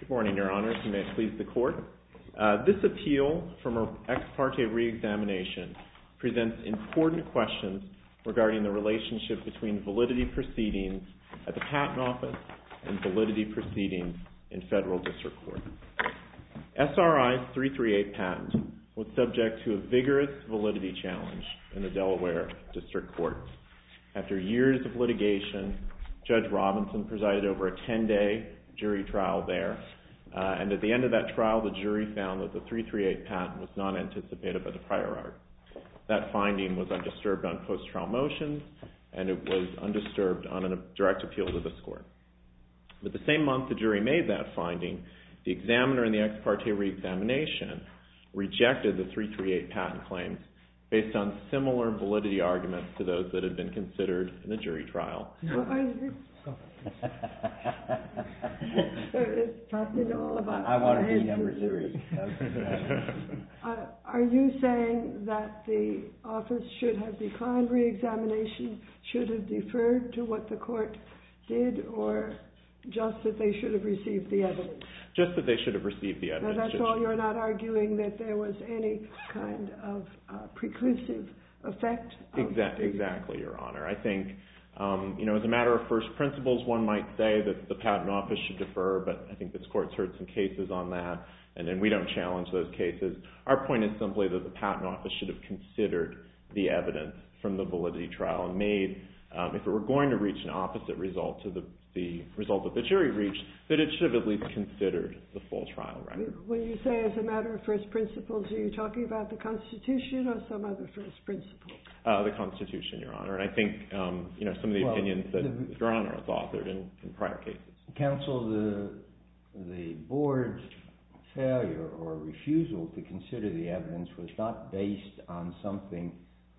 Good morning, Your Honors, and may it please the Court. This appeal from an ex parte reexamination presents important questions regarding the relationship between validity proceedings at the Patent Office and validity proceedings in federal district court. SRI's 338 patent was subject to a vigorous validity challenge in the Delaware District Court. After years of litigation, Judge Robinson presided over a 10-day jury trial there, and at the end of that trial, the jury found that the 338 patent was not anticipated by the prior art. That finding was undisturbed on post-trial motions, and it was undisturbed on a direct appeal to this Court. But the same month the jury made that finding, the examiner in the ex parte reexamination rejected the 338 patent claims based on similar validity arguments to those that had been considered in the jury trial. I want to be number 3. Are you saying that the office should have declined reexamination, should have deferred to what the court did, or just that they should have received the evidence? Just that they should have received the evidence. Now that's all. You're not arguing that there was any kind of preclusive effect? Exactly, Your Honor. I think, as a matter of first principles, one might say that the Patent Office should defer, but I think this Court's heard some cases on that, and we don't challenge those cases. Our point is simply that the Patent Office should have considered the evidence from the validity trial and made, if it were going to reach an opposite result to the result that the jury reached, that it should have at least considered the full trial record. When you say as a matter of first principles, are you talking about the Constitution or some other first principle? The Constitution, Your Honor, and I think some of the opinions that Your Honor has authored in prior cases. Counsel, the Board's failure or refusal to consider the evidence was not based on something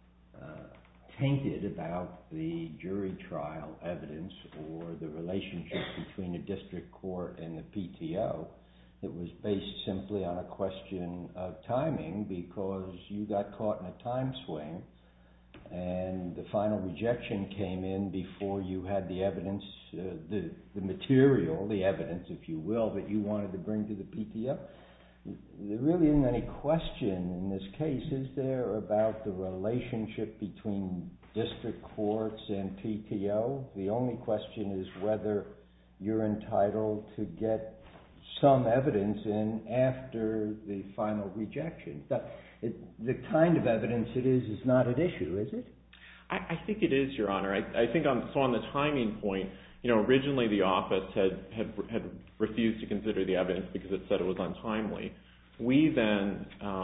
tainted about the jury trial evidence or the relationship between the district court and the PTO. It was based simply on a question of timing because you got caught in a time swing and the final rejection came in before you had the evidence, the material, the evidence, if you will, that you wanted to bring to the PTO. There really isn't any question in this case, is there, about the relationship between district courts and PTO? The only question is whether you're entitled to get some evidence in after the final rejection. The kind of evidence it is not at issue, is it? I think it is, Your Honor. I think on the timing point, originally the office had refused to consider the evidence because it said it was untimely. We then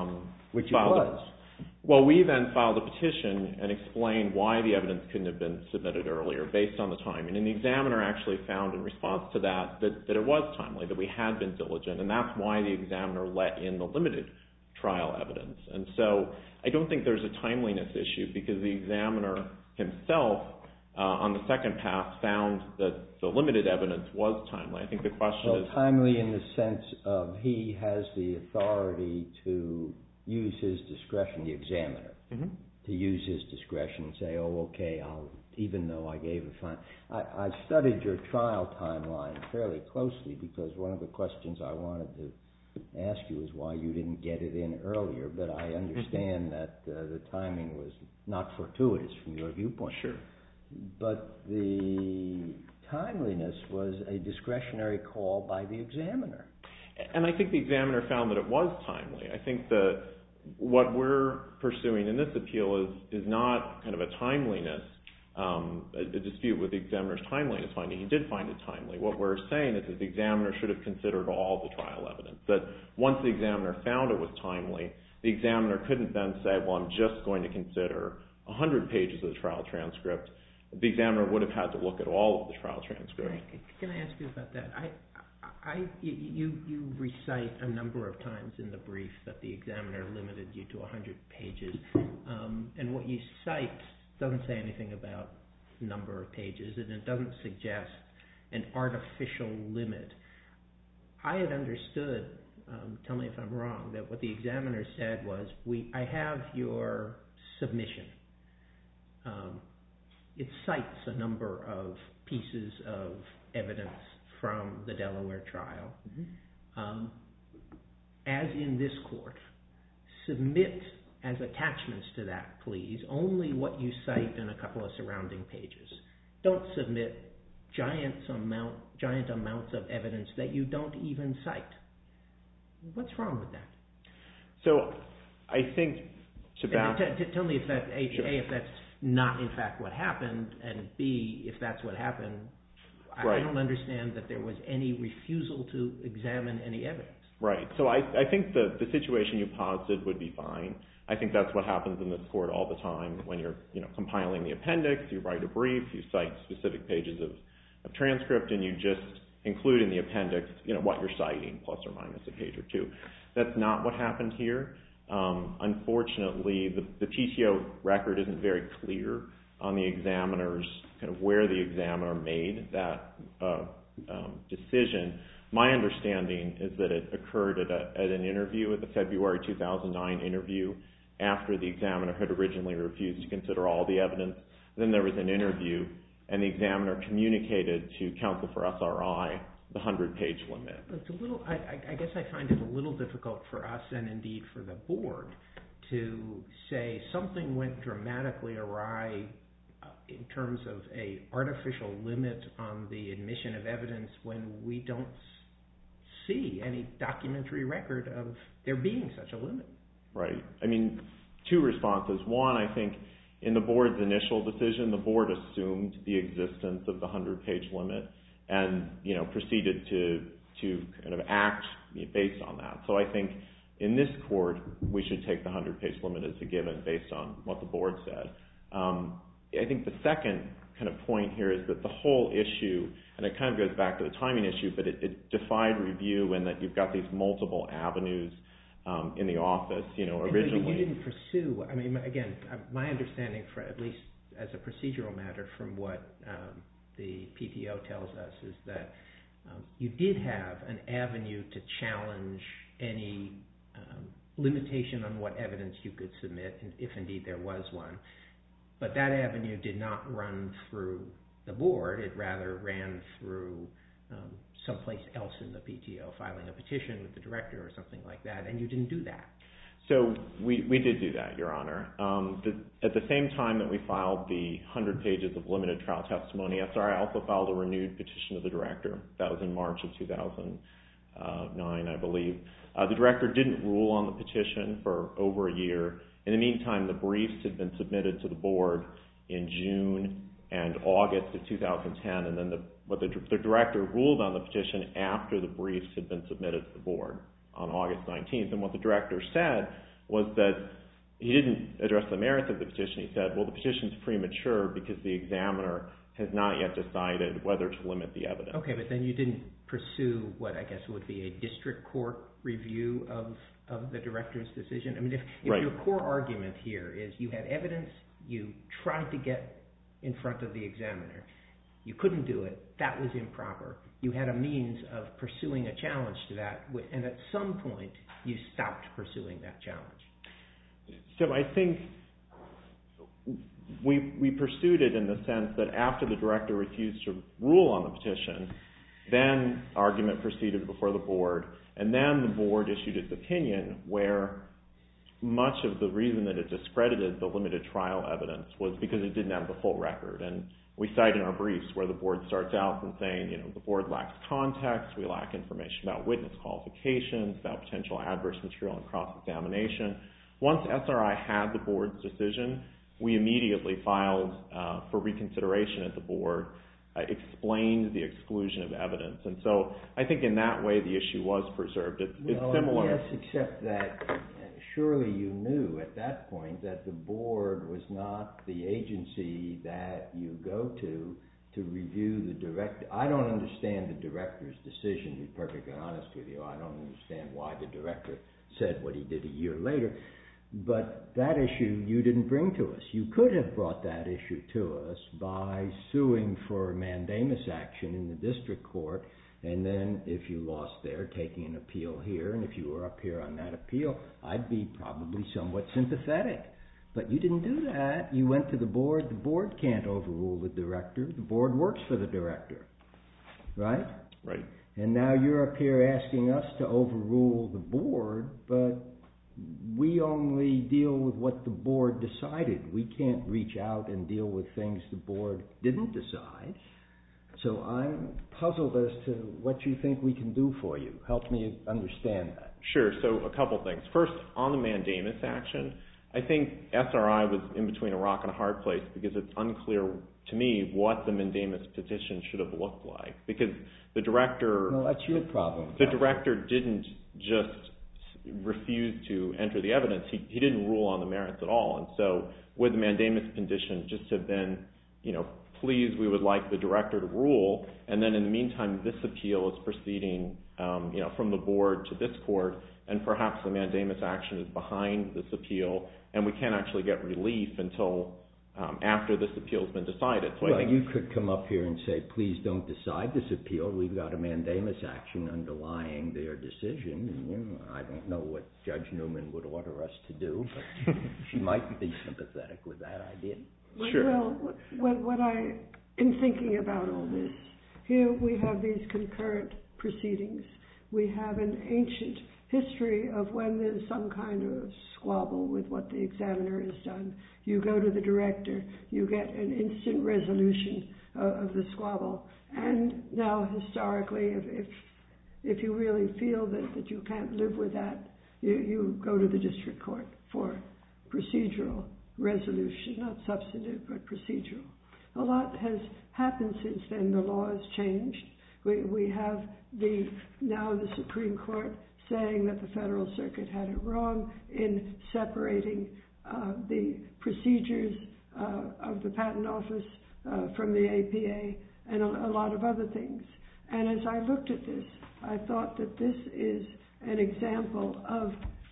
filed a petition and explained why the evidence couldn't have been submitted earlier based on the timing. And the examiner actually found in response to that it was timely, that we had been diligent, and that's why the examiner let in the limited trial evidence. And so I don't think there's a timeliness issue because the examiner himself on the second pass found that the limited evidence was timely. I think the question is... timely in the sense of he has the authority to use his discretion, the examiner, to use his discretion and say, oh, okay, even though I gave a fine. I studied your trial timeline fairly closely because one of the questions I wanted to ask you is why you didn't get it in earlier, but I understand that the timing was not fortuitous from your viewpoint. Sure. But the timeliness was a discretionary call by the examiner. And I think the examiner found that it was timely. I think that what we're pursuing in this appeal is not kind of a timeliness, a dispute with the examiner's timeliness finding. He did find it timely. What we're saying is that the examiner should have considered all the trial evidence, that once the examiner found it was timely, the examiner couldn't then say, well, I'm just going to consider 100 pages of the trial transcript. The examiner would have had to look at all of the trial transcript. Can I ask you about that? You recite a number of times in the brief that the examiner limited you to 100 pages, and what you cite doesn't say anything about number of pages, and it doesn't suggest an artificial limit. I had understood, tell me if I'm wrong, that what the examiner said was, I have your submission. It cites a number of pieces of evidence from the Delaware trial. as in this court, submit as attachments to that, please, only what you cite in a couple of surrounding pages. Don't submit giant amounts of evidence that you don't even cite. What's wrong with that? So I think tell me if that if that's not in fact what happened, and B, if that's what happened, I don't understand that there was any refusal to examine any evidence. Right. So I think the situation you posited would be fine. I think that's what happens in this court all the time. When you're compiling the appendix, you write a brief, you cite specific pages of transcript, and you just include in the appendix what you're citing, plus or minus a page or two. That's not what happened here. Unfortunately, the PTO record isn't very clear on the examiner's kind of where the examiner made that decision. My understanding is that it occurred at an interview, at the February 2009 interview, after the examiner had originally refused to consider all the evidence. Then there was an interview, and the examiner communicated to counsel for SRI the 100-page limit. It's a little. I guess I find it a little difficult for us, and indeed for the board, to say something went dramatically awry in terms of a artificial limit on the admission of evidence when we don't see any documentary record of there being such a limit. Right. I mean, two responses. One, I think in the board's initial decision, the board assumed the existence of the 100-page limit and proceeded to kind of act based on that. So I think in this court, we should take the 100-page limit as a given based on what the board said. I think the second kind of point here is that the whole issue, and it kind of goes back to the timing issue, but it defied review in that you've got these multiple avenues in the office. Originally, but you didn't pursue. I mean, again, my understanding, for at least as a procedural matter, from what the PTO tells us, is that you did have an avenue to challenge any limitation on what evidence you could submit, if indeed there was one. But that avenue did not run through the board. It rather ran through someplace else in the PTO, filing a petition with the director or something like that, and you didn't do that. So we did do that, Your Honor. At the same time that we filed the 100 pages of limited trial testimony, SRI also filed a renewed petition to the director. That was in March of 2009, I believe. The director didn't rule on the petition for over a year. In the meantime, the briefs had been submitted to the board in June and August of 2010, and then the director ruled on the petition after the briefs had been submitted to the board on August 19th. And what the director said was that he didn't address the merits of the petition. He said, well, the petition's premature because the examiner has not yet decided whether to limit the evidence. Okay, but then you didn't pursue what I guess would be a district court review of the director's decision? I mean, if right. Your core argument here is you had evidence, you tried to get in front of the examiner, you couldn't do it, that was improper. You had a means of pursuing a challenge to that, and at some point you stopped pursuing that challenge. So I think we pursued it in the sense that after the director refused to rule on the petition, then argument proceeded before the board, and then the board issued its opinion where much of the reason that it discredited the limited trial evidence was because it didn't have the full record. And we cite in our briefs where the board starts out and saying, the board lacks context, we lack information about witness qualifications, about potential adverse material and cross-examination. Once SRI had the board's decision, we immediately filed for reconsideration at the board, explained the exclusion of evidence. And so I think in that way the issue was preserved. It's similar. Yes, except that surely you knew at that point that the board was not the agency that you go to review the director. I don't understand the director's decision, to be perfectly honest with you. I don't understand why the director said what he did a year later. But that issue you didn't bring to us. You could have brought that issue to us by suing for mandamus action in the district court, and then if you lost there, taking an appeal here, and if you were up here on that appeal, I'd be probably somewhat sympathetic. But you didn't do that. You went to the board. The board can't overrule the director. The board works for the director, right? Right. And now you're up here asking us to overrule the board, but we only deal with what the board decided. We can't reach out and deal with things the board didn't decide. So I'm puzzled as to what you think we can do for you. Help me understand that. Sure. So a couple things. First, on the mandamus action, I think SRI was in between a rock and a hard place because it's unclear to me what the mandamus petition should have looked like. Because the director... Well, that's your problem. The director didn't just refuse to enter the evidence. He didn't rule on the merits at all. And so would the mandamus petition just have been, please, we would like the director to rule, and then in the meantime, this appeal is proceeding, from the board to this court, and perhaps the mandamus action is behind this appeal, and we can't actually get relief until after this appeal has been decided. So I think you could come up here and say, please don't decide this appeal. We've got a mandamus action underlying their decision. And, I don't know what Judge Newman would order us to do, but she might be sympathetic with that idea. Sure. Well, what I am thinking about all this, here we have these concurrent proceedings. We have an ancient history of when there's some kind of squabble with what the examiner has done. You go to the director, you get an instant resolution of the squabble. And now, historically, if you really feel that you can't live with that, you go to the district court for procedural resolution, not substantive, but procedural. A lot has happened since then. The law has changed. We have now the Supreme Court saying that the Federal Circuit had it wrong in separating the procedures of the Patent Office from the APA and a lot of other things. And as I looked at this, I thought that this is an example of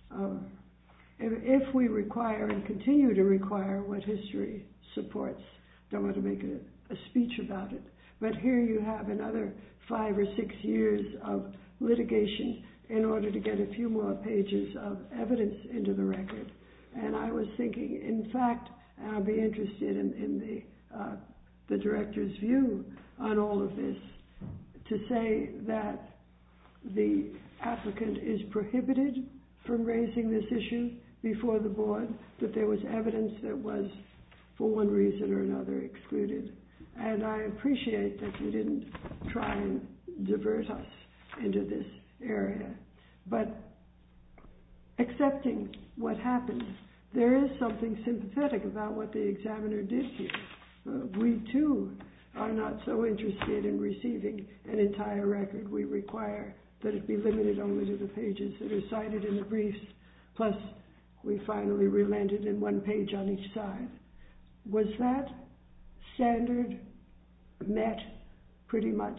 if we require and continue to require what history supports. Don't want to make a speech about it, but here you have another 5 or 6 years of litigation in order to get a few more pages of evidence into the record. And I was thinking, in fact, and I'll be interested in the director's view on all of this, to say that the applicant is prohibited from raising this issue before the board, that there was evidence that was, for one reason or another, excluded. And I appreciate that you didn't try and divert us into this area. But accepting what happened, there is something sympathetic about what the examiner did here. We, too, are not so interested in receiving an entire record. We require that it be limited only to the pages that are cited in the briefs, plus we finally relented in 1 page on each side. Was that standard met pretty much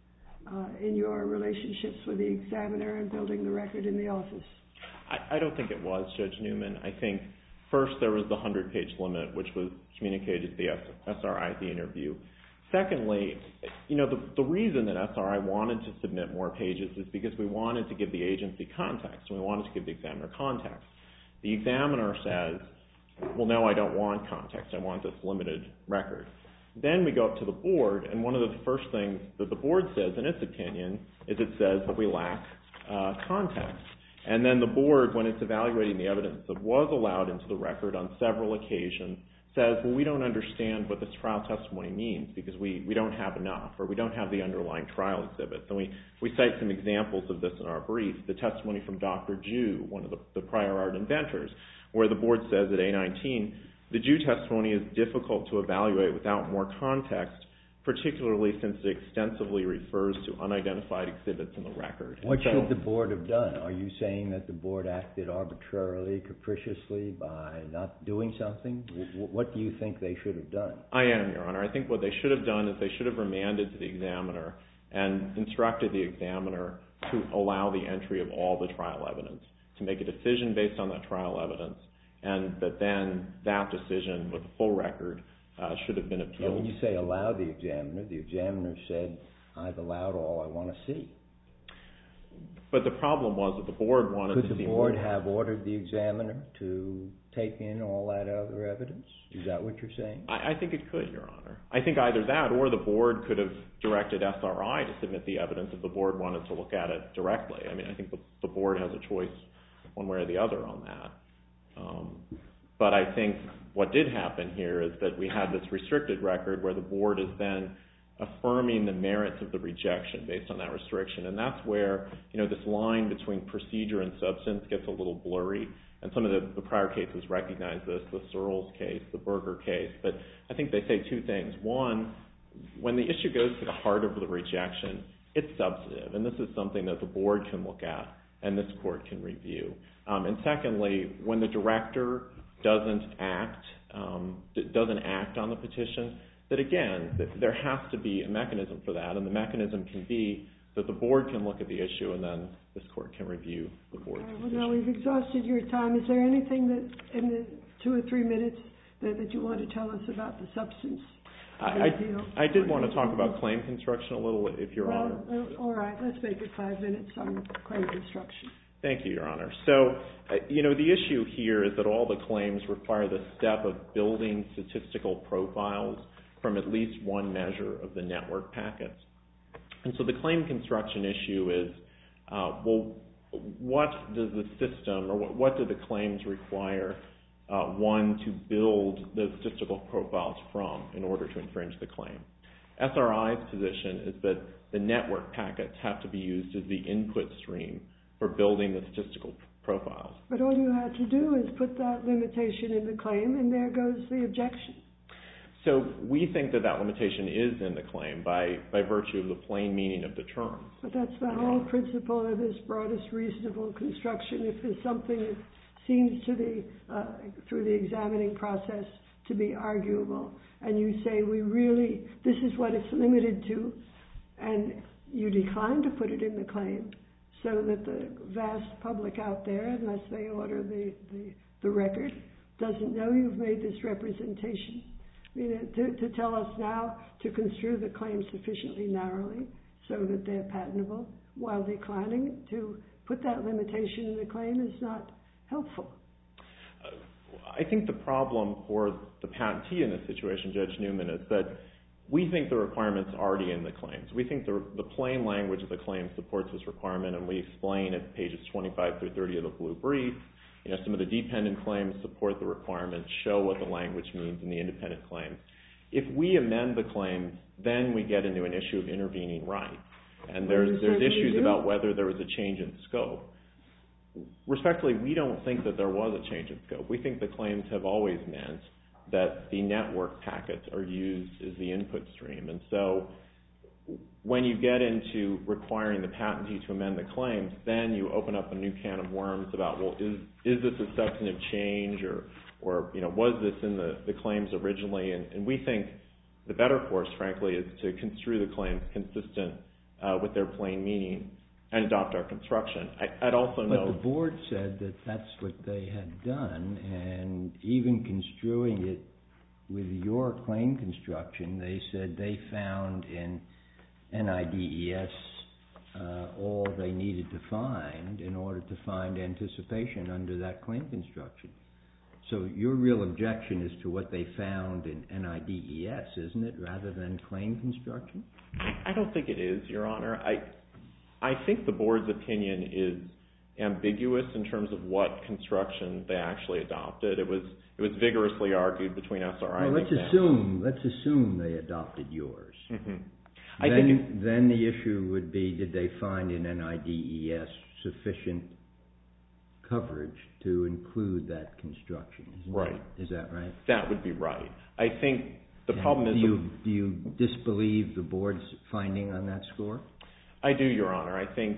in your relationships with the examiner and building the record in the office? I don't think it was, Judge Newman. I think first there was the 100-page limit, which was communicated to the SRI at the interview. Secondly, the reason that SRI wanted to submit more pages is because we wanted to give the agency context, and we wanted to give the examiner context. The examiner says, well, no, I don't want context. I want this limited record. Then we go up to the board, and one of the first things that the board says in its opinion is it says that we lack context. And then the board, when it's evaluating the evidence that was allowed into the record on several occasions, says, well, we don't understand what this trial testimony means because we don't have enough, or we don't have the underlying trial exhibits. And we cite some examples of this in our brief. The testimony from Dr. Ju, one of the prior art inventors, where the board says at A19, the Ju testimony is difficult to evaluate without more context, particularly since it extensively refers to unidentified exhibits in the record. What should the board have done? Are you saying that the board acted arbitrarily, capriciously by not doing something? What do you think they should have done? I am, Your Honor. I think what they should have done is they should have remanded to the examiner and instructed the examiner to allow the entry of all the trial evidence, to make a decision based on that trial evidence, and that then that decision with the full record should have been appealed. When you say allow the examiner said, I've allowed all I want to see. But the problem was that the board wanted to see more. Could the board have ordered the examiner to take in all that other evidence? Is that what you're saying? I think it could, Your Honor. I think either that or the board could have directed SRI to submit the evidence if the board wanted to look at it directly. I mean, I think the board has a choice one way or the other on that. But I think what did happen here is that we had this restricted record where the board is then affirming the merits of the rejection based on that restriction. And that's where, this line between procedure and substance gets a little blurry. And some of the prior cases recognize this, the Searles case, the Berger case. But I think they say two things. One, when the issue goes to the heart of the rejection, it's substantive. And this is something that the board can look at and this court can review. And secondly, when the director doesn't act on the petition, that again, there has to be a mechanism for that. And the mechanism can be that the board can look at the issue and then this court can review the board's decision. Well, now we've exhausted your time. Is there anything that in the 2 or 3 minutes that you want to tell us about the substance of the appeal? I did want to talk about claim construction a little, if Your Honor. All right, let's make it 5 minutes on claim construction. Thank you, Your Honor. So, the issue here is that all the claims require the step of building statistical profiles from at least one measure of the network packets. And so the claim construction issue is, what does the system, or what do the claims require one to build the statistical profiles from in order to infringe the claim? SRI's position is that the network packets have to be used as the input stream for building the statistical profiles. But all you had to do is put that limitation in the claim, and there goes the objection. So we think that limitation is in the claim by virtue of the plain meaning of the terms. But that's the whole principle of this broadest reasonable construction. If there's something that seems to be, through the examining process, to be arguable, and you say, this is what it's limited to, and you decline to put it in the claim, so that the vast public out there, unless they order the record, doesn't know you've made this representation. To tell us now to construe the claim sufficiently narrowly so that they're patentable while declining to put that limitation in the claim is not helpful. I think the problem for the patentee in this situation, Judge Newman, is that we think the requirement's already in the claims. We think the plain language of the claim supports this requirement, and we explain at pages 25 through 30 of the blue brief. Some of the dependent claims support the requirement, show what the language means in the independent claims. If we amend the claims, then we get into an issue of intervening rights. And there's issues about whether there was a change in scope. Respectfully, we don't think that there was a change in scope. We think the claims have always meant that the network packets are used as the input stream. And so when you get into requiring the patentee to amend the claims, then you open up a new can of worms about, is this a substantive change, or was this in the claims originally? And we think the better course, frankly, is to construe the claims consistent with their plain meaning and adopt our construction. I'd also note... But the board said that that's what they had done, and even construing it with your claim construction, they said they found in NIDES all they needed to find in order to find anticipation under that claim construction. So your real objection is to what they found in NIDES, isn't it, rather than claim construction? I don't think it is, Your Honor. I think the board's opinion is ambiguous in terms of what construction they actually adopted. It was vigorously argued between SRI and examiners. Let's assume they adopted yours. Mm-hmm. Then the issue would be, did they find in NIDES sufficient coverage to include that construction? Is that right? That would be right. I think the problem is... Do you disbelieve the board's finding on that score? I do, Your Honor. I think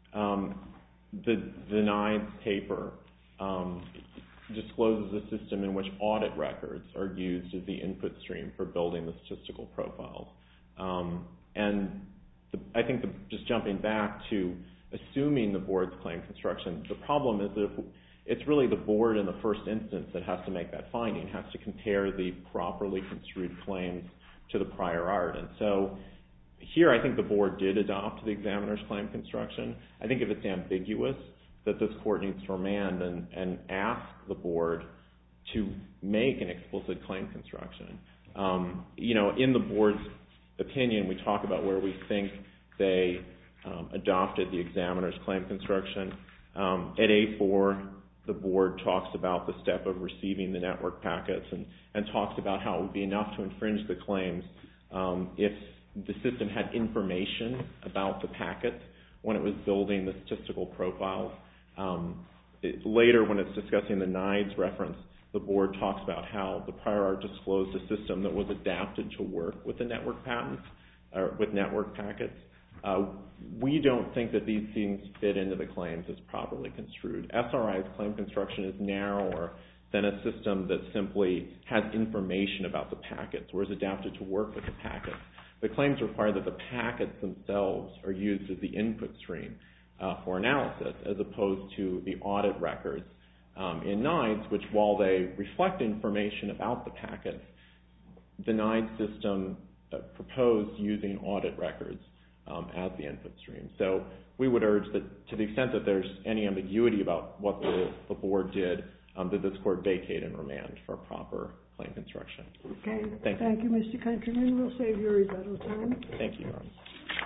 the Nye paper discloses a system in which audit records are used as the input stream for building the statistical profiles. And I think just jumping back to assuming the board's claim construction, the problem is that it's really the board in the first instance that has to make that finding, has to compare the properly construed claims to the prior art. And so here I think the board did adopt the examiner's claim construction. I think if it's ambiguous, that this court needs to remand and ask the board to make an explicit claim construction. In the board's opinion, we talk about where we think they adopted the examiner's claim construction. At A4, the board talks about the step of receiving the network packets and talks about how it would be enough to infringe the claims if the system had information about the packets when it was building the statistical profiles. Later, when it's discussing the NIDES reference, the board talks about how the prior art disclosed a system that was adapted to work with the network patents, or with network packets. We don't think that these things fit into the claims as properly construed. SRI's claim construction is narrower than a system that simply has information about the packets or is adapted to work with the packets. The claims require that the packets themselves are used as the input stream for analysis, as opposed to the audit records in NIDES, which, while they reflect information about the packets, the NIDES system proposed using audit records as the input stream. So we would urge that, to the extent that there's any ambiguity about what the board did, that this court vacate and remand for proper claim construction. Okay. Thank you. Mr. Countryman. We'll save your rebuttal time. Thank you, Your Honor.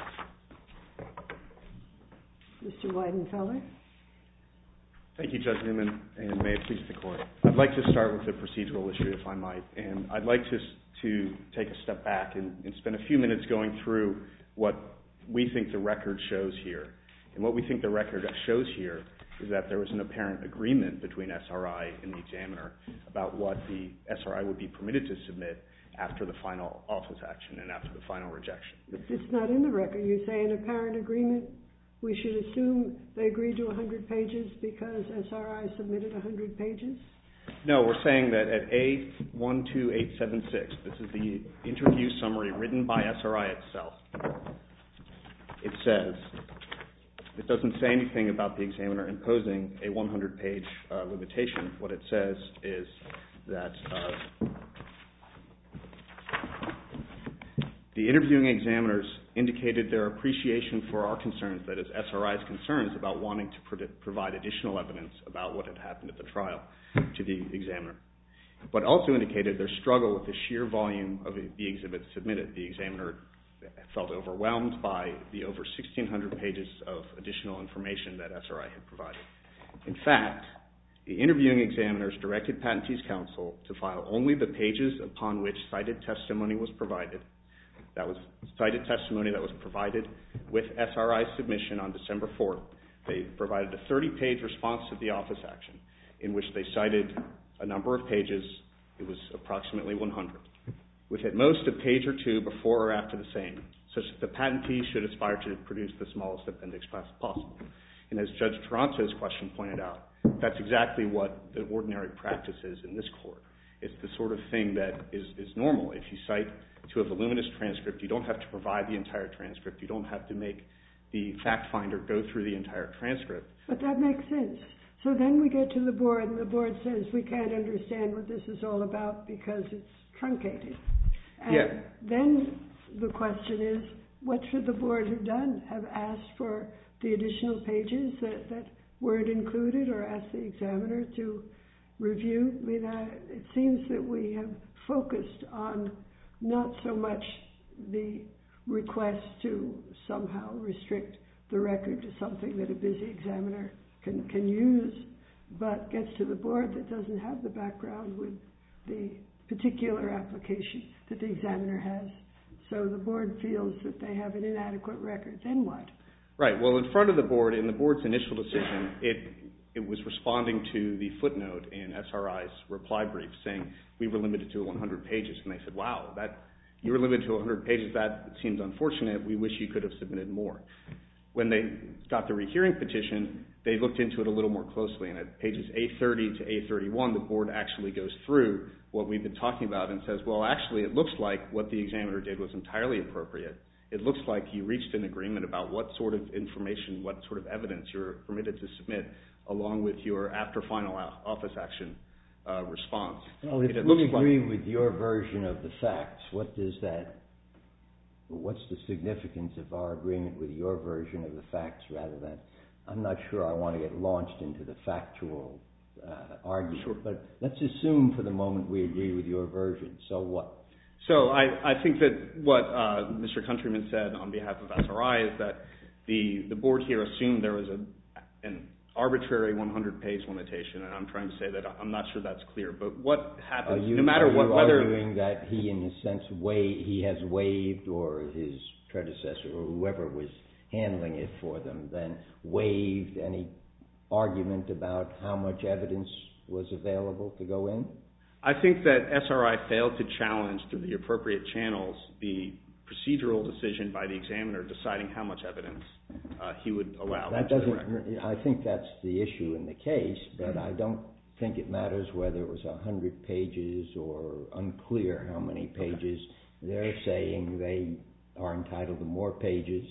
Mr. Weidenfeller. Thank you, Judge Newman, and may it please the Court. I'd like to start with the procedural issue, if I might, and I'd like to take a step back and spend a few minutes going through what we think the record shows here. And what we think the record shows here is that there was an apparent agreement between SRI and the examiner about what the SRI would be permitted to submit after the final office action and after the final rejection. But it's not in the record. You say an apparent agreement. We should assume they agreed to 100 pages because SRI submitted 100 pages? No, we're saying that at A12876, this is the interview summary written by SRI itself. It says, it doesn't say anything about the examiner imposing a 100-page limitation. What it says is that the interviewing examiners indicated their appreciation for our concerns, that is SRI's concerns about wanting to provide additional evidence about what had happened at the trial to the examiner, but also indicated their struggle with the sheer volume of the exhibits submitted. The examiner felt overwhelmed by the over 1,600 pages of additional information that SRI had provided. In fact, the interviewing examiners directed Patentee's counsel to file only the pages upon which cited testimony was provided. That was cited testimony that was provided with SRI's submission on December 4th. They provided a 30-page response to the office action in which they cited a number of pages. It was approximately 100, with at most a page or two before or after the same, such that the patentee should aspire to produce the smallest appendix possible. And as Judge Toronto's question pointed out, that's exactly what the ordinary practice is in this court. It's the sort of thing that is normal. If you cite to a voluminous transcript, you don't have to provide the entire transcript. You don't have to make the fact finder go through the entire transcript. But that makes sense. So then we get to the board, and the board says we can't understand what this is all about because it's truncated. And then the question is, what should the board have done? Have asked for the additional pages that weren't included, or asked the examiner to review? I mean, it seems that we have focused on not so much the request to somehow restrict the record to something that a busy examiner can use, but gets to the board that doesn't have the background with the particular application that the examiner has. So the board feels that they have an inadequate record. Then what? Right. Well, in front of the board, in the board's initial decision, it was responding to the footnote in SRI's reply brief saying we were limited to 100 pages. And they said, wow, you were limited to 100 pages. That seems unfortunate. We wish you could have submitted more. When they got the rehearing petition, they looked into it a little more closely. And at pages A30 to A31, the board actually goes through what we've been talking about and says, well, actually, it looks like what the examiner did was entirely appropriate. It looks like you reached an agreement about what sort of information, what sort of evidence you're permitted to submit along with your after final office action response. Well, if we agree with your version of the facts, what's the significance of our agreement with your version of the facts rather than, I'm not sure I want to get launched into the factual argument. Sure. But let's assume for the moment we agree with your version. So what? So I think that what Mr. Countryman said on behalf of SRI is that the board here assumed there was an arbitrary 100-page limitation, and I'm trying to say that I'm not sure that's clear. But what happens, no matter what, whether... Are you arguing that he, in a sense, he has waived, or his predecessor, or whoever was handling it for them, then waived any argument about how much evidence was available to go in? I think that SRI failed to challenge through the appropriate channels the procedural decision by the examiner deciding how much evidence he would allow. That doesn't. I think that's the issue in the case, but I don't think it matters whether it was 100 pages or unclear how many pages. They're saying they are entitled to more pages,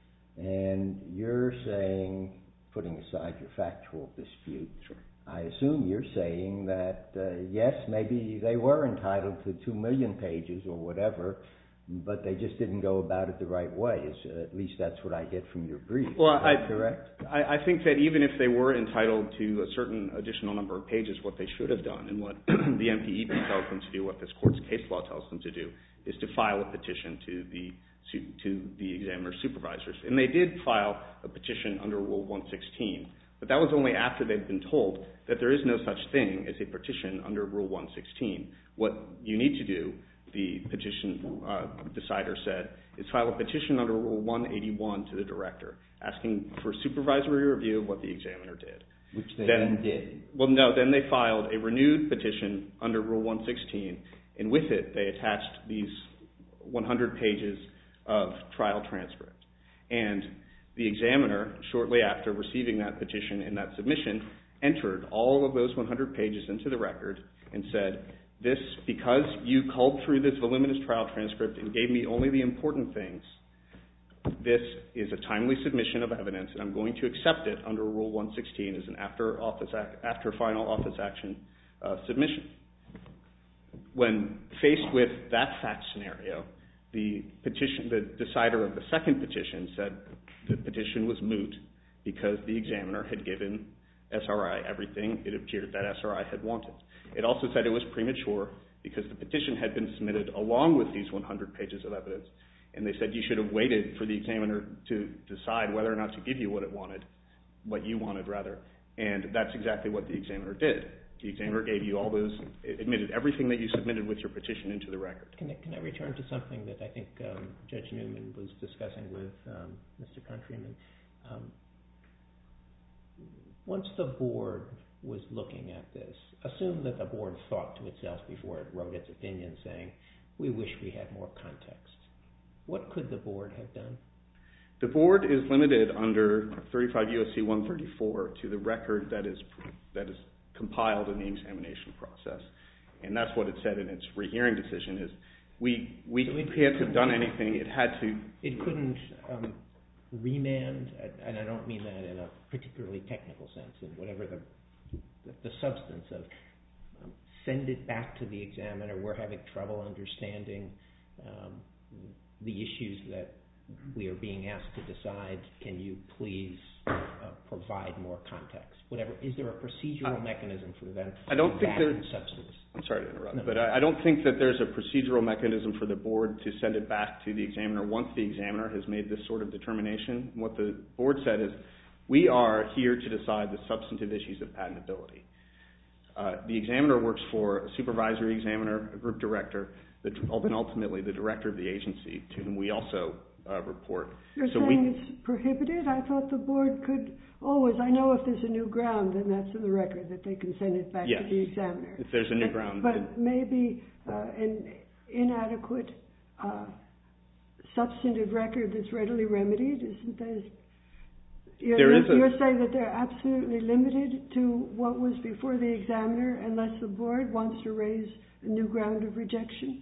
and you're saying, putting aside your factual dispute, sure. I assume you're saying that, yes, maybe they were entitled to 2 million pages or whatever, but they just didn't go about it the right way. At least that's what I get from your brief. Well, Is that correct? I think that even if they were entitled to a certain additional number of pages, what they should have done, and what the MPEP tells them to do, what this court's case law tells them to do, is to file a petition to the examiner's supervisors. And they did file a petition under Rule 116, but that was only after they'd been told that there is no such thing as a petition under Rule 116. What you need to do, the petition decider said, is file a petition under Rule 181 to the director, asking for supervisory review of what the examiner did. Which they then did. Well, no, then they filed a renewed petition under Rule 116, and with it they attached these 100 pages of trial transcript. And the examiner, shortly after receiving that petition and that submission, entered all of those 100 pages into the record and said, this, because you culled through this voluminous trial transcript and gave me only the important things, this is a timely submission of evidence, and I'm going to accept it under Rule 116 as an after final office action submission. When faced with that fact scenario, the decider of the second petition said the petition was moot because the examiner had given SRI everything it appeared that SRI had wanted. It also said it was premature because the petition had been submitted along with these 100 pages of evidence, and they said you should have waited for the examiner to decide whether or not to give you what you wanted, and that's exactly what the examiner did. The examiner gave you all those, admitted everything that you submitted with your petition into the record. Can I return to something that I think Judge Newman was discussing with Mr. Countryman? Once the board was looking at this, assume that the board thought to itself before it wrote its opinion saying, we wish we had more context. What could the board have done? The board is limited under 35 U.S.C. 134 to the record that is compiled in the examination process. And that's what it said in its rehearing decision is we can't have done anything. It couldn't remand, and I don't mean that in a particularly technical sense, in whatever the substance of send it back to the examiner. We're having trouble understanding the issues that we are being asked to decide. Can you please provide more context? Whatever. Is there a procedural mechanism for them? I don't think there's substance. I'm sorry to interrupt, but I don't think that there's a procedural mechanism for the board to send it back to the examiner once the examiner has made this sort of determination. What the board said is, we are here to decide the substantive issues of patentability. The examiner works for a supervisory examiner, a group director, and ultimately the director of the agency, to whom we also report. You're saying it's prohibited? I thought the board could always, I know if there's a new ground, then that's in the record, that they can send it back to the examiner. If there's a new ground. But maybe an inadequate substantive record that's readily remedied, isn't there? You're saying that they're absolutely limited to what was before the examiner unless the board wants to raise a new ground of rejection?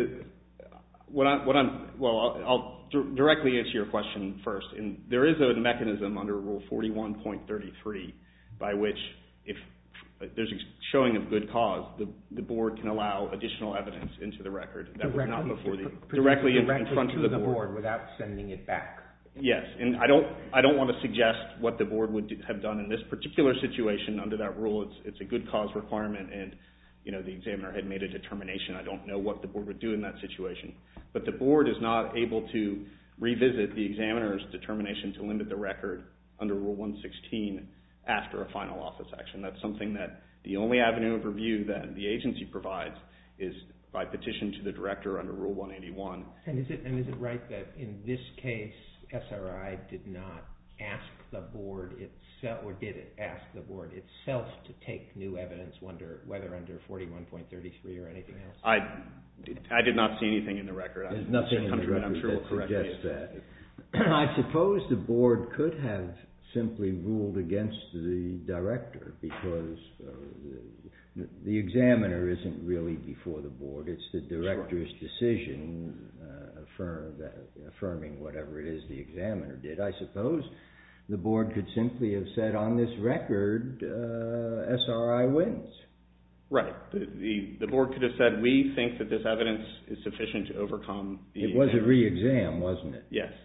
I'll directly answer your question first. And there is a mechanism under Rule 41.33 by which if there's a showing of good cause, the board can allow additional evidence into the record that was not before directly in front of the board without sending it back. Yes, and I don't want to suggest what the board would have done in this particular situation under that rule. It's a good cause requirement, and the examiner had made a determination. I don't know what the board would do in that situation. But the board is not able to revisit the examiner's determination to limit the record under Rule 116 after a final office action. That's something that the only avenue of review that the agency provides is by petition to the director under Rule 181. And is it right that in this case, SRI did not ask the board itself, or did it ask the board itself to take new evidence, whether under 41.33 or anything else? I did not see anything in the record. There's nothing in the record that suggests that. I suppose the board could have simply ruled against the director because the examiner isn't really before the board. It's the director's decision affirming whatever it is the examiner did. I suppose the board could simply have said on this record, SRI wins. Right. The board could have said, we think that this evidence is sufficient to overcome the It was a re-exam, wasn't it? Yes.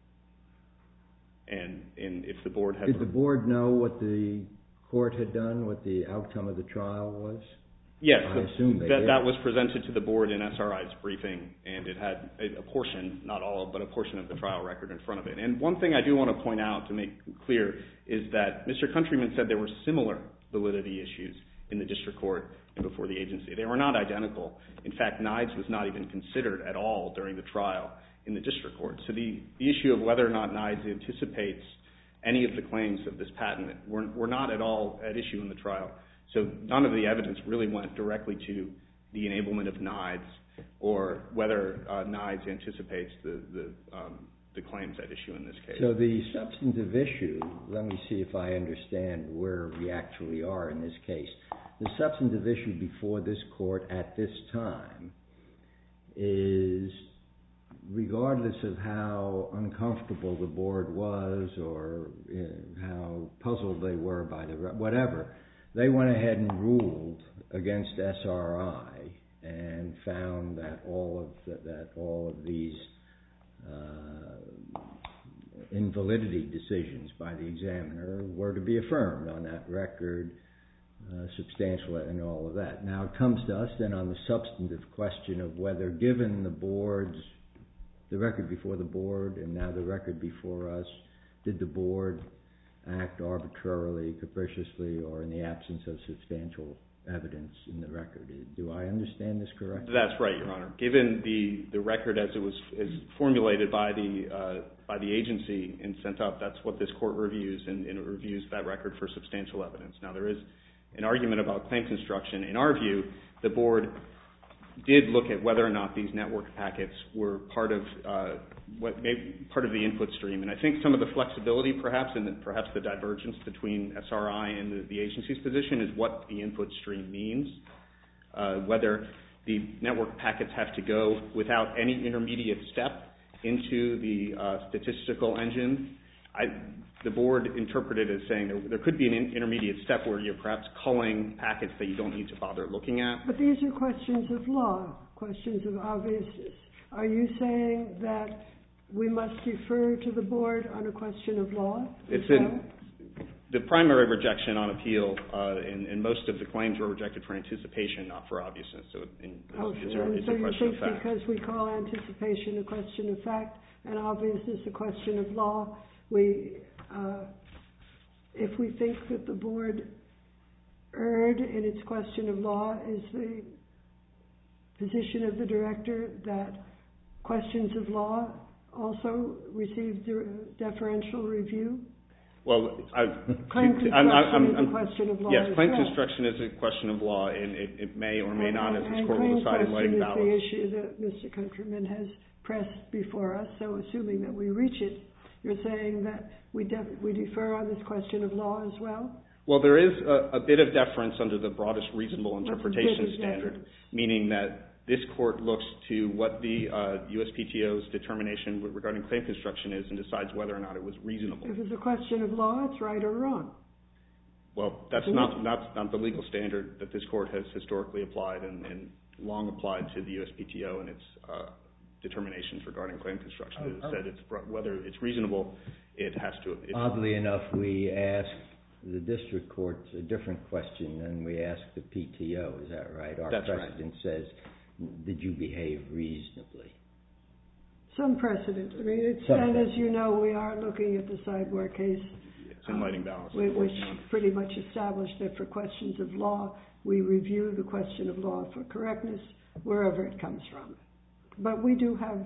And if the board had... Did the board know what the court had done, what the outcome of the trial was? Yes. I assume they did. That was presented to the board in SRI's briefing, and it had a portion, not all, but a portion of the trial record in front of it. And one thing I do want to point out to make clear is that Mr. Countryman said there were similar validity issues in the district court and before the agency. They were not identical. In fact, NIDES was not even considered at all during the trial in the district court. So the issue of whether or not NIDES anticipates any of the claims of this patent were not at all at issue in the trial. So none of the evidence really went directly to the enablement of NIDES or whether NIDES anticipates the claims at issue in this case. So the substantive issue, let me see if I understand where we actually are in this case. The substantive issue before this court at this time is, regardless of how uncomfortable the board was or how puzzled they were by whatever, they went ahead and ruled against SRI and found that all of these invalidity decisions by the examiner were to be affirmed on that record, substantial and all of that. Now it comes to us then on the substantive question of whether, given the record before the board and now the record before us, did the board act arbitrarily, capriciously, or in the absence of substantial evidence in the record? Do I understand this correctly? That's right, Your Honor. Given the record as it was formulated by the agency and sent up, that's what this court reviews, and it reviews that record for substantial evidence. Now there is an argument about claim construction. In our view, the board did look at whether or not these network packets were part of the input stream, and I think some of the flexibility perhaps and perhaps the divergence between SRI and the agency's position is what the input stream means, whether the network packets have to go without any intermediate step into the statistical engine. The board interpreted it as saying there could be an intermediate step where you're perhaps culling packets that you don't need to bother looking at. But these are questions of law, questions of obviousness. Are you saying that we must defer to the board on a question of law? The primary rejection on appeal, and most of the claims were rejected for anticipation, not for obviousness. So it's a question of fact. Because we call anticipation a question of fact and obviousness a question of law, if we think that the board erred in its question of law, is the position of the director that questions of law also receive deferential review? Well, claim construction is a question of law. Yes, claim construction is a question of law, and it may or may not, as this court will decide in lighting ballots. And claim construction is the issue that Mr. Countryman has pressed before us. So assuming that we reach it, you're saying that we defer on this question of law as well? Well, there is a bit of deference under the broadest reasonable interpretation standard, meaning that this court looks to what the USPTO's determination regarding claim construction is and decides whether or not it was reasonable. If it's a question of law, it's right or wrong. Well, that's not the legal standard that this court has historically applied and long applied to the USPTO and its determinations regarding claim construction. It said whether it's reasonable, it has to. Oddly enough, we asked the district court a different question than we asked the PTO. Is that right? Our precedent says, did you behave reasonably? Some precedent. I mean, and as you know, we are looking at the Sidewalk case. It's in lighting balance. Which pretty much established that for questions of law, we review the question of law for correctness wherever it comes from. But we do have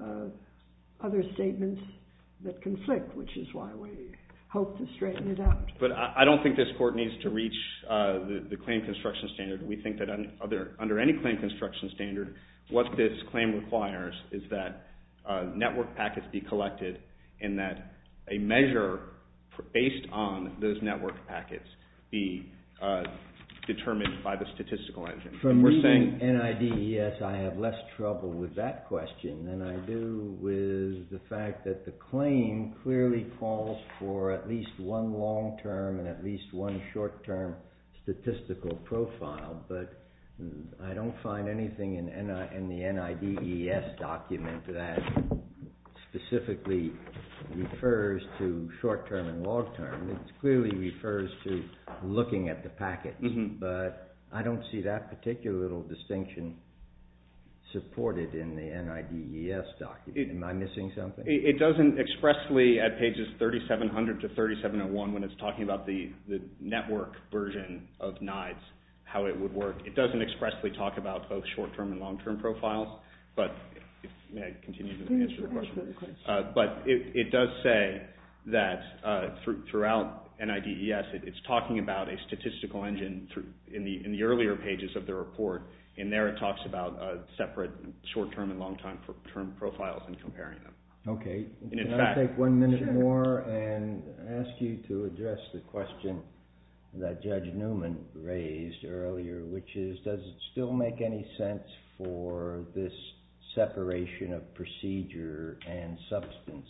other statements that conflict, which is why we hope to straighten it out. But I don't think this court needs to reach the claim construction standard. We think that under any claim construction standard, what this claim requires is that network packets be collected and that a measure based on those network packets be determined by the statistical engine. From reading NIDES, I have less trouble with that question than I do with the fact that the claim clearly calls for at least one long-term and at least one short-term statistical profile, but I don't find anything in the NIDES document that specifically refers to short-term and long-term. It clearly refers to looking at the packets, but I don't see that particular little distinction supported in the NIDES document. Am I missing something? It doesn't expressly at pages 3700 to 3701 when it's talking about the network version of NIDES, how it would work. It doesn't expressly talk about both short-term and long-term profiles, but may I continue to answer the question? But it does say that throughout NIDES, it's talking about a statistical engine in the earlier pages of the report. In there, it talks about separate short-term and long-term profiles and comparing them. Okay. Can I take 1 minute more and ask you to address the question that Judge Newman raised earlier, which is, does it still make any sense for this separation of procedure and substance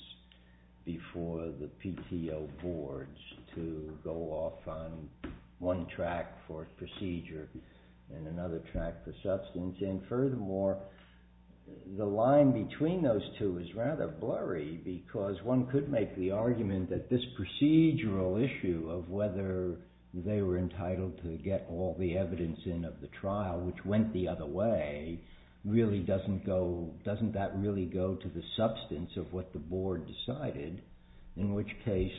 before the PTO boards to go off on one track for procedure and another track for substance? And furthermore, the line between those two is rather blurry, because one could make the argument that this procedural issue of whether they were entitled to get all the evidence in of the trial, which went the other way, really doesn't that really go to the substance of what the board decided, in which case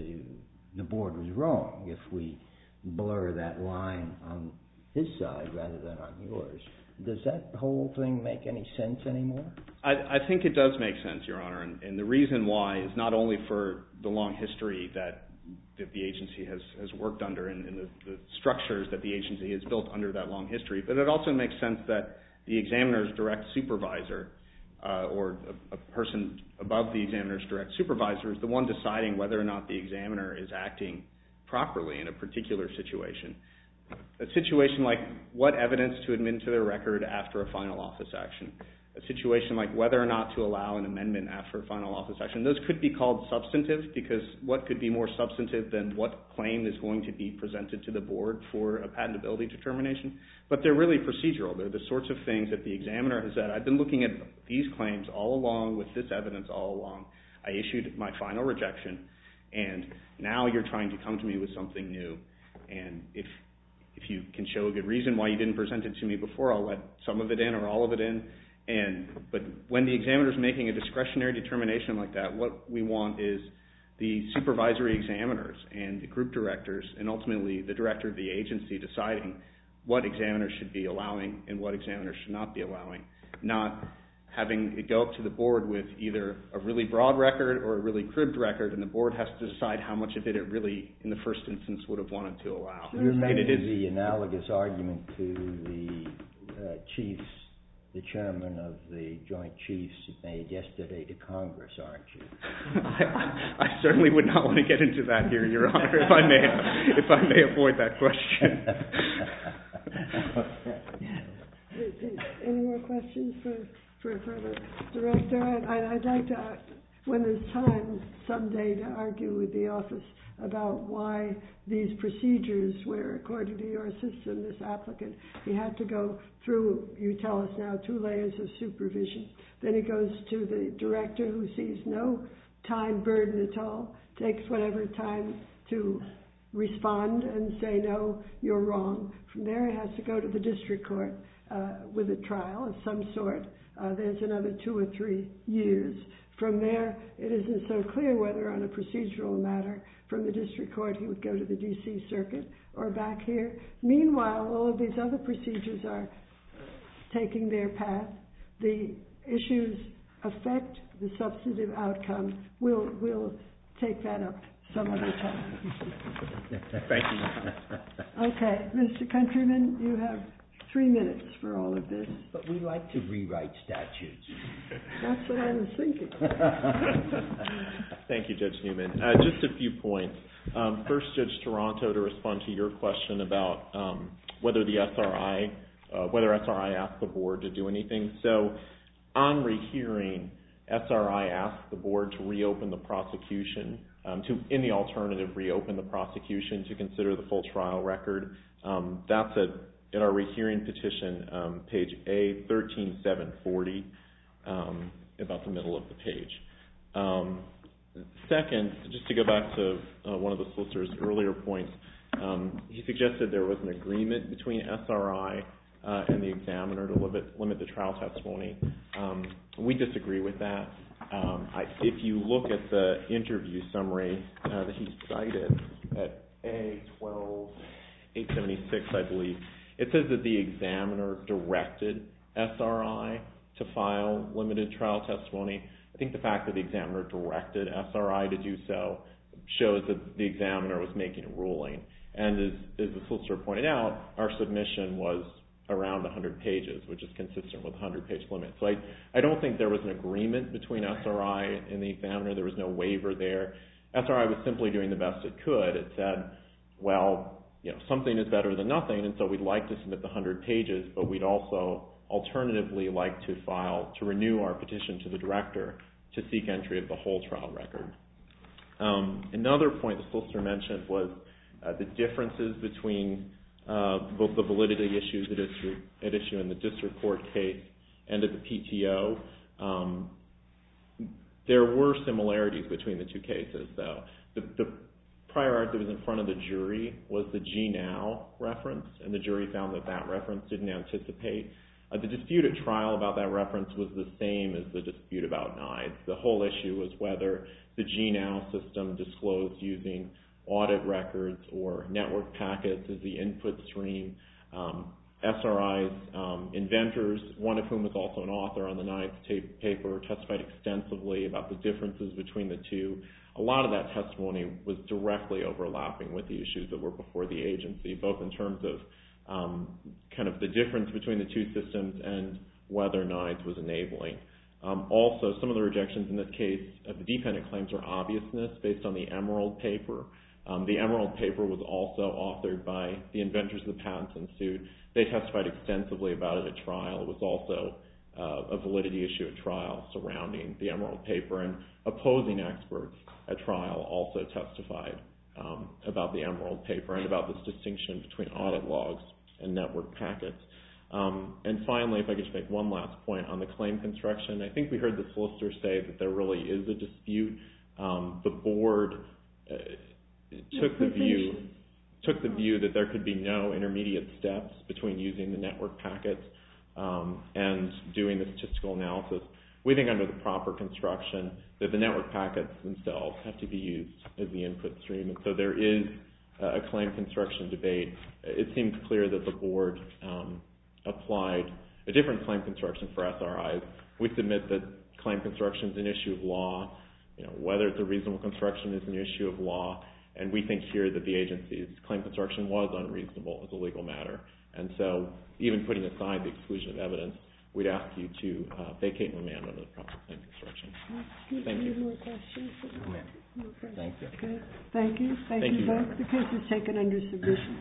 the board was wrong if we blur that line on his side rather than on yours. Does that whole thing make any sense anymore? I think it does make sense, Your Honor, and the reason why is not only for the long history that the agency has worked under and the structures that the agency has built under that long history, but it also makes sense that the examiner's direct supervisor or a person above the examiner's direct supervisor is the one deciding whether or not the examiner is acting properly in a particular situation. A situation like what evidence to admit to their record after a final office action. A situation like whether or not to allow an amendment after a final office action. Those could be called substantive, because what could be more substantive than what claim is going to be presented to the board for a patentability determination? But they're really procedural. They're the sorts of things that the examiner has said, I've been looking at these claims all along with this evidence all along. I issued my final rejection, and now you're trying to come to me with something new. And if you can show a good reason why you didn't present it to me before, I'll let some of it in or all of it in. But when the examiner is making a discretionary determination like that, what we want is the supervisory examiners and the group directors and ultimately the director of the agency deciding what examiners should be allowing and what examiners should not be allowing, not having it go up to the board with either a really broad record or a really cribbed record, and the board has to decide how much of it really, in the first instance, would have wanted to allow. You're making the analogous argument to the chiefs, the chairman of the Joint Chiefs made yesterday to Congress, aren't you? I certainly would not want to get into that here, Your Honor, if I may avoid that question. Any more questions for the director? I'd like to when there's time someday to argue with the office about why these procedures where, according to your system, this applicant, he had to go through, you tell us now, 2 layers of supervision. Then he goes to the director who sees no time burden at all, takes whatever time to respond and say, no, you're wrong. From there he has to go to the district court with a trial of some sort. There's another 2 or 3 years. From there, it isn't so clear whether on a procedural matter from the district court he would go to the D.C. Circuit or back here. Meanwhile, all of these other procedures are taking their path. The issues affect the substantive outcome. We'll take that up some other time. Thank you. Okay, Mr. Countryman, you have 3 minutes for all of this. But we like to rewrite statutes. That's what I was thinking. Thank you, Judge Newman. Just a few points. First, Judge Toronto, to respond to your question about whether the SRI asked the board to do anything. So, on rehearing, SRI asked the board to reopen the prosecution, in the alternative, reopen the prosecution to consider the full trial record. That's in our rehearing petition, page A13740, about the middle of the page. Second, just to go back to one of the solicitor's earlier points, he suggested there was an agreement between SRI and the examiner to limit the trial testimony. We disagree with that. If you look at the interview summary that he cited at A12876, I believe, it says that the examiner directed SRI to file limited trial testimony. I think the fact that the examiner directed SRI to do so shows that the examiner was making a ruling. And as the solicitor pointed out, our submission was around 100 pages, which is consistent with the 100-page limit. So I don't think there was an agreement between SRI and the examiner. There was no waiver there. SRI was simply doing the best it could. It said, well, something is better than nothing, and so we'd like to submit the 100 pages, but we'd also alternatively like to renew our petition to the director to seek entry of the whole trial record. Another point the solicitor mentioned was the differences between both the validity issues at issue in the district court case and at the PTO. There were similarities between the two cases, though. The prior art that was in front of the jury was the GNOW reference, and the jury found that reference didn't anticipate. The dispute at trial about that reference was the same as the dispute about NIDES. The whole issue was whether the GNOW system disclosed using audit records or network packets as the input stream. SRI's inventors, one of whom was also an author on the NIDES paper, testified extensively about the differences between the two. A lot of that testimony was directly overlapping with the issues that were before the agency, both in terms of kind of the difference between the two systems and whether NIDES was enabling. Also, some of the rejections in this case of the dependent claims are obviousness based on the Emerald paper. The Emerald paper was also authored by the inventors of the patents in suit. They testified extensively about it at trial. It was also a validity issue at trial surrounding the Emerald paper, and opposing experts at trial also testified about the Emerald paper and about this distinction between audit logs and network packets. And finally, if I could just make one last point on the claim construction, I think we heard the solicitor say that there really is a dispute. The board took the view that there could be no intermediate steps between using the network packets and doing the statistical analysis. We think under the proper construction that the network packets themselves have to be used as the input stream, and so there is a claim construction debate. It seems clear that the board applied a different claim construction for SRIs. We submit that claim construction is an issue of law. Whether it's a reasonable construction is an issue of law, and we think here that the agency's claim construction was unreasonable as a legal matter. And so, even putting aside the exclusion of evidence, we'd ask you to vacate and remand under the proper claim construction. Thank you. Any more questions? Thank you. Okay. Thank you. Thank you both. The case is taken under submission.